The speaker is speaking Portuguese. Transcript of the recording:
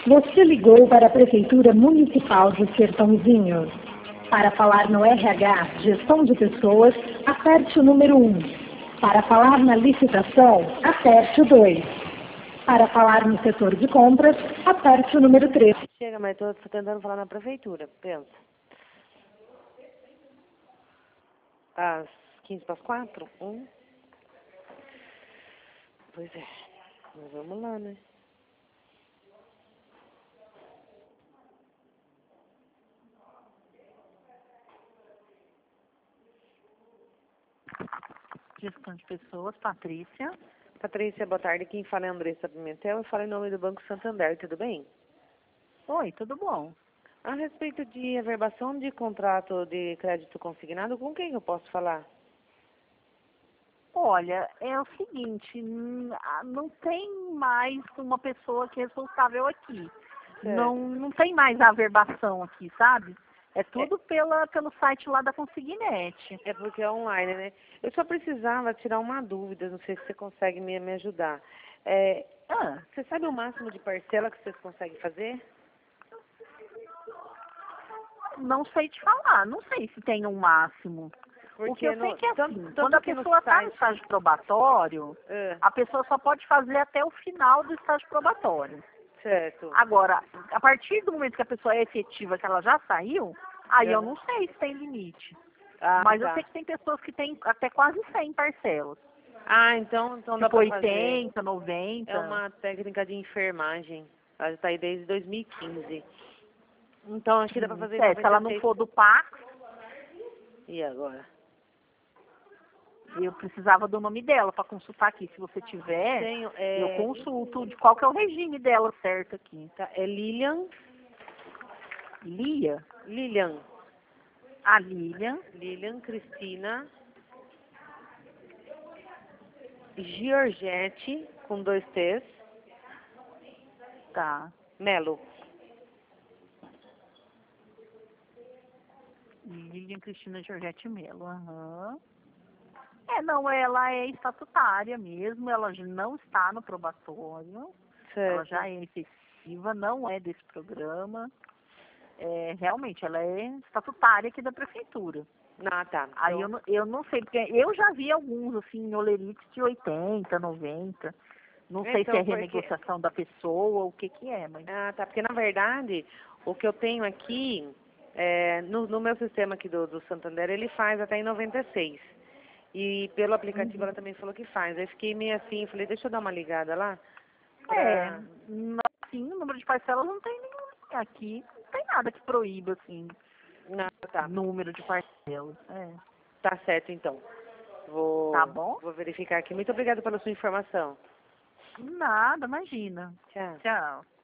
Você ligou para a Prefeitura Municipal de Sertãozinho. Para falar no RH, Gestão de Pessoas, aperte o número 1. Para falar na licitação, aperte o 2. Para falar no setor de compras, aperte o número 3. Chega, mas estou tentando falar na Prefeitura, pensa. Às 15 para as 4? Pois é, mas vamos lá, né? Gestão de Pessoas, Patrícia. Patrícia, boa tarde. Quem fala é Andressa Pimentel. Eu falo em nome do Banco Santander, tudo bem? Oi, tudo bom? A respeito de averbação de contrato de crédito consignado, com quem eu posso falar? Olha, é o seguinte, não tem mais uma pessoa que é responsável aqui. Não tem mais a averbação aqui, sabe? É tudo pelo site lá da Consignet. É porque é online, né? Eu só precisava tirar uma dúvida, não sei se você consegue me ajudar. Você sabe o máximo de parcela que vocês conseguem fazer? Não sei te falar, não sei se tem um máximo. O que eu sei que é assim, quando a pessoa está no estágio probatório, a pessoa só pode fazer até o final do estágio probatório. Certo. Agora, a partir do momento que a pessoa é efetiva, que ela já saiu, aí eu não sei se tem limite. Mas eu sei que tem pessoas que têm até quase 100 parcelas. Então dá Tipo pra 80, fazer. 90. É uma técnica de enfermagem. Ela está aí desde 2015. Então, acho que dá pra fazer... Se ela não for do Pax... E agora? Eu precisava do nome dela para consultar aqui. Se você tiver, Tenho, eu consulto de qual que é o regime dela certo aqui. Tá, é Lilian. Lilian. A Lilian. Lilian Cristina Giorgetti, com 2 T's. Tá. Melo. Lilian Cristina Giorgetti Melo. Aham. Não, ela é estatutária mesmo, ela não está no probatório, Certo. ela já é efetiva, não é desse programa. Realmente, ela é estatutária aqui da prefeitura. Tá. Aí eu não sei, porque eu já vi alguns, assim, olerites de 80, 90. Não sei se é renegociação da pessoa ou o que é, mas... Tá, porque na verdade, o que eu tenho aqui, no meu sistema aqui do Santander, ele faz até em 96. E pelo aplicativo ela também falou que faz. Aí fiquei meio assim, falei, deixa eu dar uma ligada lá. Sim, o número de parcelas não tem nenhum aqui. Não tem nada que proíba, assim, número de parcelas. Tá certo, então. Tá bom? Vou verificar aqui. Muito obrigada pela sua informação. Nada, imagina. Tchau. Tchau.